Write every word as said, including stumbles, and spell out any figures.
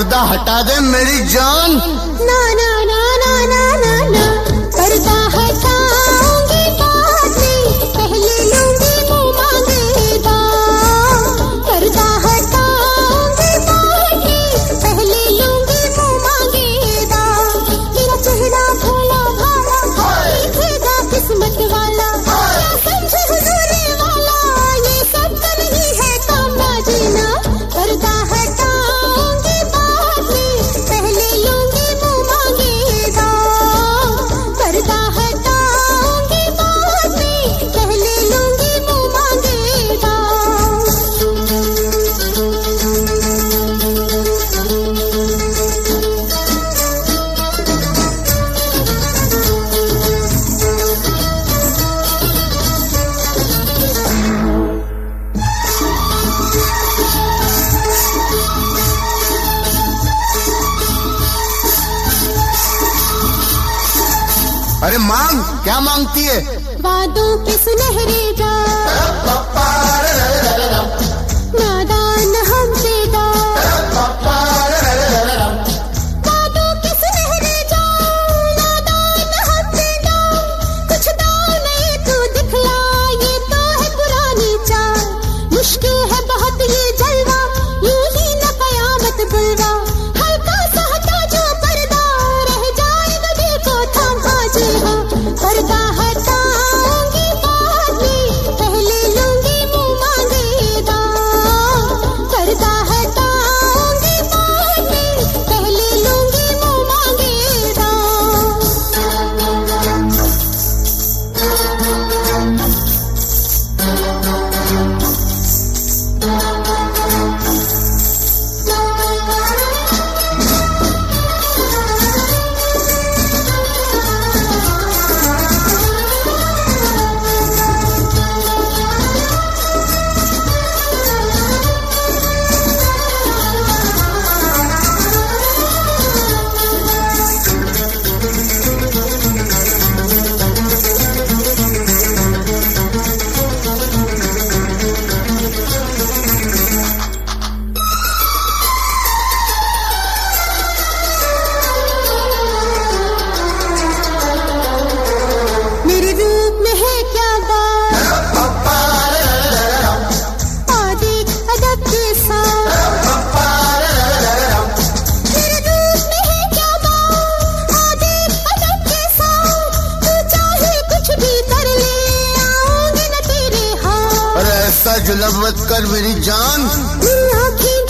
पर्दा हटा दे मेरी जान। ना ना ना ना ना ना ना पर्दा हटाऊंगी बाद में, पहले लूंगी मुँह मांगे दाम। पर्दा हटाऊंगी बाद में, पहले लूंगी मुँह मांगे दाम। मेरा चेहरा भोला भाला दिखेगा किस्मत वाला, क्या समझे हुजूरी वाला, ये सब तो नहीं है काम ना जीना। पर्दा हटाऊंगी बाद में, पहले लूंगी मुँह मांगे दाम। पर्दा हटाऊंगी बाद में, पहले लूंगी मुँह मांगे दाम। अरे मांग, क्या मांगती है? वादों के सुनहरे जाम, नादान हमसे दाम। वादों के सुनहरे जाम, नादान हमसे दाम। कुछ दाव नहीं तू दिखला, ये तो है पुरानी चाल। मुश्किल है बहुत ये जलवा, यूं ही न कयामत बुलवा। हल्का सा हटा जो पर्दा, रह जाएगा दिल को थामा जी हाँ। पर्दा हटाऊंगी बाद में, पहले लूंगी मुँह मांगे दाम। पर्दा हटाऊंगी बाद में, पहले लूंगी मुँह मांगे दाम। मेरे रूप में है क्या बात, आदि अदब के साथ। मेरे रूप में है क्या बात, आदि अदब के साथ। तू चाहे कुछ भी कर ले, आऊंगी न तेरे हाथ। अरे ऐसा जुल्म मत कर मेरी जान। मेरी आँखें